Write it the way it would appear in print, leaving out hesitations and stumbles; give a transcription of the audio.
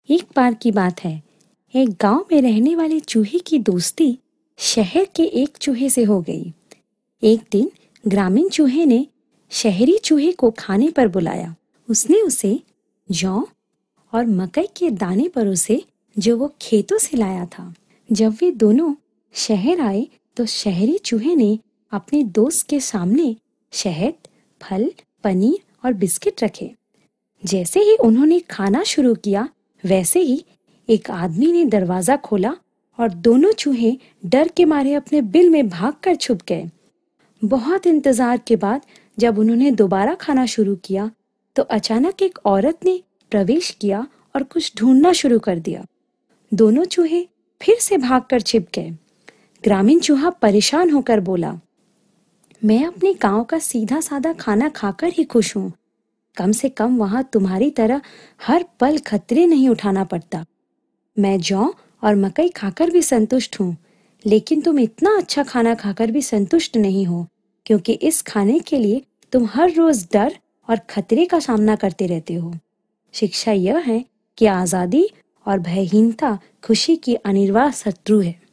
एक बार की बात है, एक गांव में रहने वाले चूहे की दोस्ती शहर के एक चूहे से हो गई। एक दिन ग्रामीण चूहे ने शहरी चूहे को खाने पर बुलाया। उसने उसे जौ और मकई के दाने परोसे जो वो खेतों से लाया था। जब वे दोनों शहर आए तो शहरी चूहे ने अपने दोस्त के सामने शहद, फल, पनीर और बिस्किट रखे। जैसे ही उन्होंने खाना शुरू किया, वैसे ही एक आदमी ने दरवाजा खोला और दोनों चूहे डर के मारे अपने बिल में भागकर छुप गए। बहुत इंतजार के बाद जब उन्होंने दोबारा खाना शुरू किया तो अचानक एक औरत ने प्रवेश किया और कुछ ढूंढना शुरू कर दिया। दोनों चूहे फिर से भागकर छिप गए। ग्रामीण चूहा परेशान होकर बोला, मैं अपने गांव का सीधा साधा खाना खाकर ही खुश हूँ। कम से कम वहां तुम्हारी तरह हर पल खतरे नहीं उठाना पड़ता। मैं जौ और मकई खाकर भी संतुष्ट हूँ, लेकिन तुम इतना अच्छा खाना खाकर भी संतुष्ट नहीं हो, क्योंकि इस खाने के लिए तुम हर रोज डर और खतरे का सामना करते रहते हो। शिक्षा यह है कि आजादी और भयहीनता खुशी की अनिवार्य शत्रु है।